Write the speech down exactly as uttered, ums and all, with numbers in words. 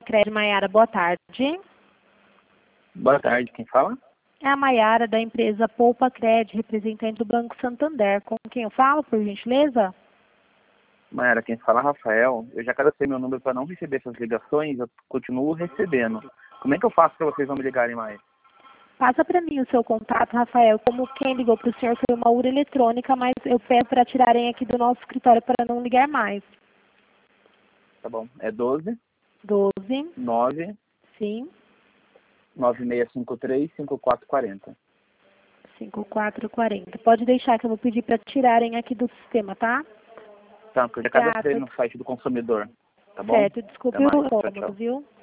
Crédito, Maiara, boa tarde. Boa tarde, quem fala? É a Maiara, da empresa Poupa Crédito, representante do Banco Santander. Com quem eu falo, por gentileza? Maiara, quem fala é Rafael. Eu já cadastrei meu número para não receber essas ligações, eu continuo recebendo. Como é que eu faço para vocês não me ligarem mais? Passa para mim o seu contato, Rafael. Como quem ligou para o senhor foi uma urna eletrônica, mas eu peço para tirarem aqui do nosso escritório para não ligar mais. Tá bom, é doze, doze, nove, sim, nove seis cinco três, cinco quatro quatro zero. cinco quatro quatro zero. Pode deixar que eu vou pedir para tirarem aqui do sistema, tá? Tá, porque eu já cadastrei no site do consumidor. Tá bom? Certo, desculpe Até o mais. Tchau, incômodo, tchau. viu?